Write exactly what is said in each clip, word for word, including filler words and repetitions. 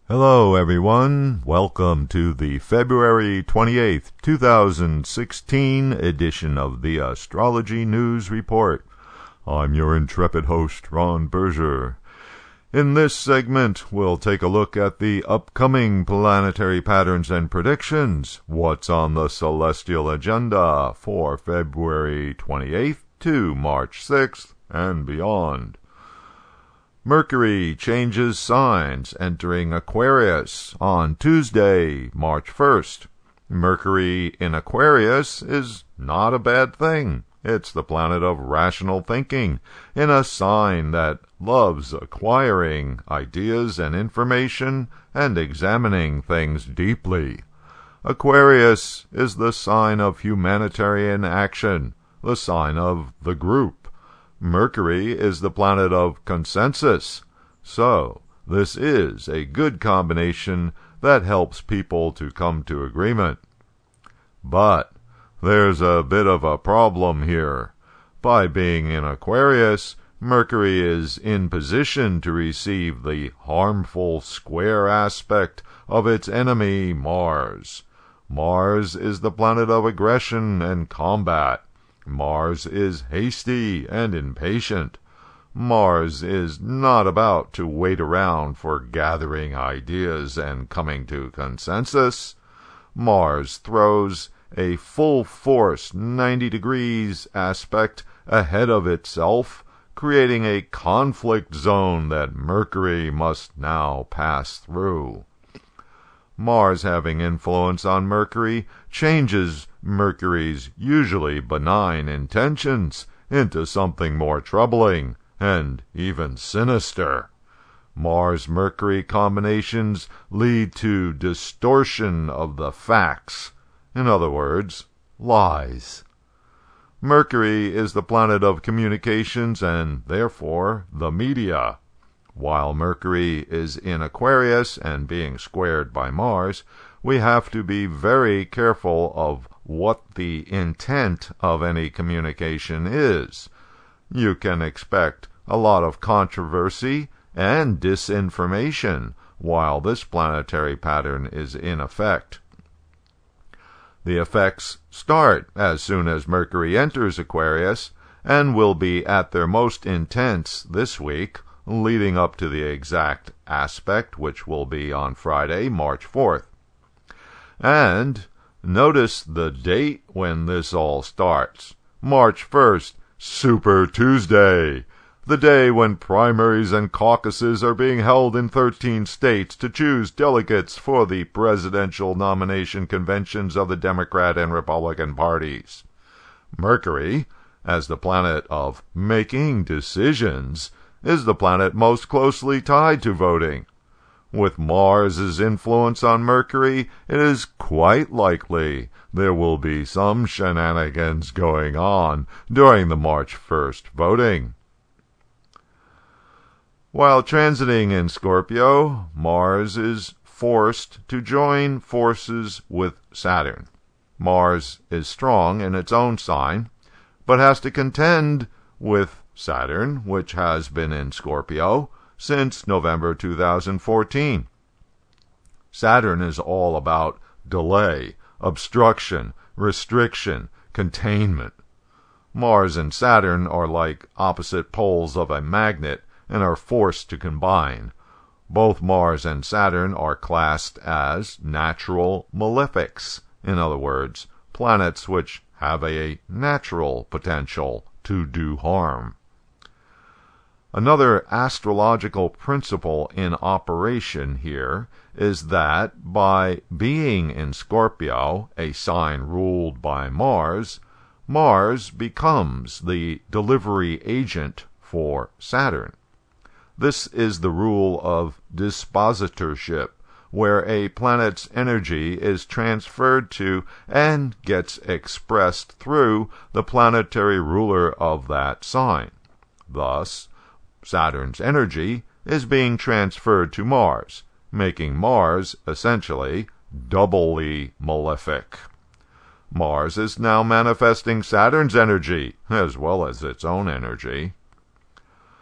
Hello, everyone. Welcome to the February twenty-eighth, two thousand sixteen edition of the Astrology News Report. I'm your intrepid host, Ron Berger. In this segment, we'll take a look at the upcoming planetary patterns and predictions. What's on the celestial agenda for February twenty-eighth to March sixth and beyond. Mercury changes signs, entering Aquarius on Tuesday, March first. Mercury in Aquarius is not a bad thing. It's the planet of rational thinking, in a sign that loves acquiring ideas and information and examining things deeply. Aquarius is the sign of humanitarian action, the sign of the group. Mercury is the planet of consensus, so this is a good combination that helps people to come to agreement. But there's a bit of a problem here. By being in Aquarius, Mercury is in position to receive the harmful square aspect of its enemy, Mars. Mars is the planet of aggression and combat. Mars is hasty and impatient. Mars is not about to wait around for gathering ideas and coming to consensus. Mars throws a full-force ninety degrees aspect ahead of itself, creating a conflict zone that Mercury must now pass through. Mars having influence on Mercury changes Mercury's usually benign intentions into something more troubling and even sinister. Mars-Mercury combinations lead to distortion of the facts. In other words, lies. Mercury is the planet of communications and, therefore, the media. While Mercury is in Aquarius and being squared by Mars, we have to be very careful of what the intent of any communication is. You can expect a lot of controversy and disinformation while this planetary pattern is in effect. The effects start as soon as Mercury enters Aquarius and will be at their most intense this week, leading up to the exact aspect, which will be on Friday, March fourth. And notice the date when this all starts. March first, Super Tuesday, the day when primaries and caucuses are being held in thirteen states to choose delegates for the presidential nomination conventions of the Democrat and Republican parties. Mercury, as the planet of making decisions, is the planet most closely tied to voting. With Mars's influence on Mercury, it is quite likely there will be some shenanigans going on during the March first voting. While transiting in Scorpio, Mars is forced to join forces with Saturn. Mars is strong in its own sign, but has to contend with Saturn, which has been in Scorpio since November two thousand fourteen. Saturn is all about delay, obstruction, restriction, containment. Mars and Saturn are like opposite poles of a magnet and are forced to combine. Both Mars and Saturn are classed as natural malefics, in other words, planets which have a natural potential to do harm. Another astrological principle in operation here is that by being in Scorpio, a sign ruled by Mars, Mars becomes the delivery agent for Saturn. This is the rule of dispositorship, where a planet's energy is transferred to and gets expressed through the planetary ruler of that sign. Thus, Saturn's energy is being transferred to Mars, making Mars, essentially, doubly malefic. Mars is now manifesting Saturn's energy, as well as its own energy.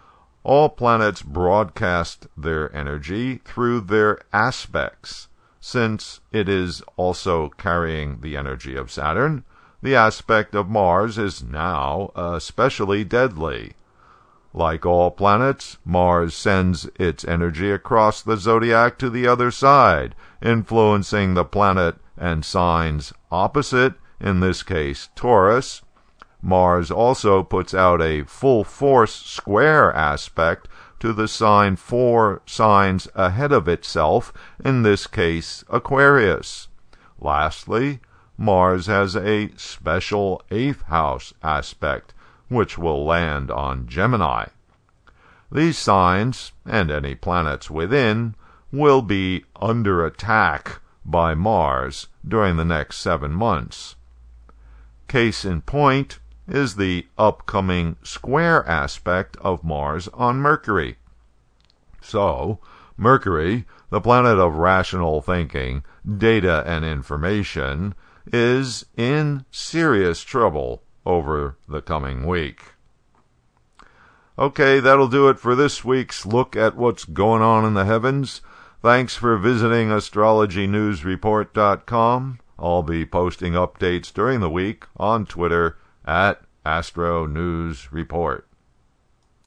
all planets broadcast their energy through their aspects. Since it is also carrying the energy of Saturn, the aspect of Mars is now especially deadly. Like all planets, Mars sends its energy across the zodiac to the other side, influencing the planet and signs opposite, in this case Taurus. Mars also puts out a full-force square aspect to the sign four signs ahead of itself, in this case Aquarius. Lastly, Mars has a special eighth house aspect, which will land on Gemini. These signs, and any planets within, will be under attack by Mars during the next seven months. Case in point is the upcoming square aspect of Mars on Mercury. So, Mercury, the planet of rational thinking, data, and information, is in serious trouble over the coming week. Okay, that'll do it for this week's look at what's going on in the heavens. Thanks for visiting astrology news report dot com. I'll be posting updates during the week on Twitter at Astro News Report.